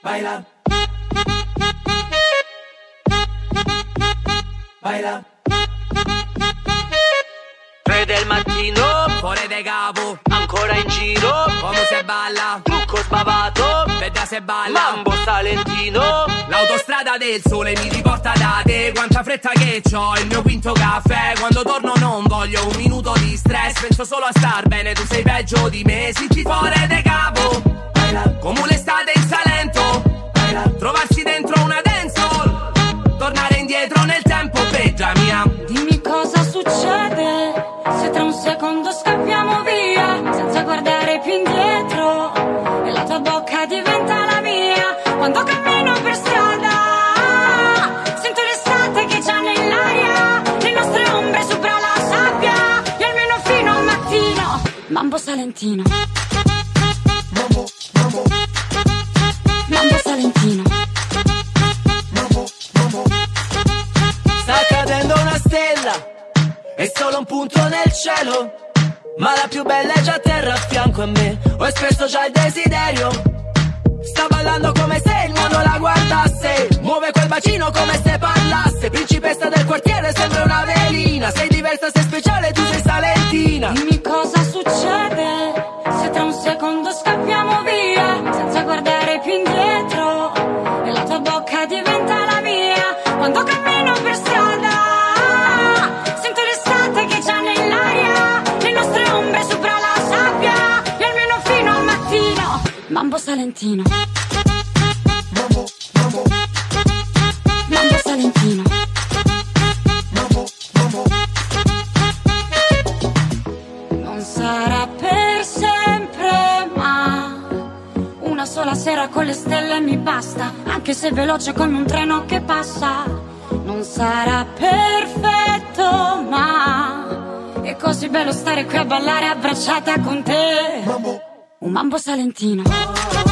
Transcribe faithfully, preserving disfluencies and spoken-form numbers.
baila, baila. Tre del mattino, fuori de capo, ancora in giro, come se balla, trucco sbavato, veda se balla, Mambo Salentino. L'autostrada del sole mi riporta da te, quanta fretta che c'ho, il mio quinto caffè. Quando torno non voglio un minuto di stress, penso solo a star bene, tu sei peggio di me. Senti fuori de capo, come un'estate in Salento, trovarsi dentro una dancehall, tornare indietro nel tempo, peggia mia. Dimmi cosa succede se tra un secondo scappiamo via senza guardare più indietro e la tua bocca diventa la mia. Quando cammino per strada sento l'estate che c'è nell'aria, le nostre ombre sopra la sabbia e almeno fino al mattino. Mambo Salentino, Mambo, mambo, Mambo Salentino. mambo, mambo. Sta cadendo una stella, è solo un punto nel cielo, ma la più bella è già a terra a fianco a me. Ho espresso già il desiderio, sta ballando come se il mondo la guardasse, muove quel bacino come se parlasse. Principessa del quartiere, sembra una velina, sei diversa, sei speciale, tu sei salentina. Dimmi cosa succede se tra un secondo scappiamo via senza guardare più indietro e la tua bocca diventa la mia. Quando cammino per strada sento l'estate che c'è nell'aria, le nostre ombre sopra la sabbia e almeno fino al mattino. Mambo Salentino, Mambo, mambo, Mambo Salentino. mambo, mambo. Non sarà per sempre, ma una sola sera con le stelle mi basta, anche se veloce come un treno che passa. Non sarà perfetto, ma è così bello stare qui a ballare abbracciata con te. Mambo, Un mambo salentino.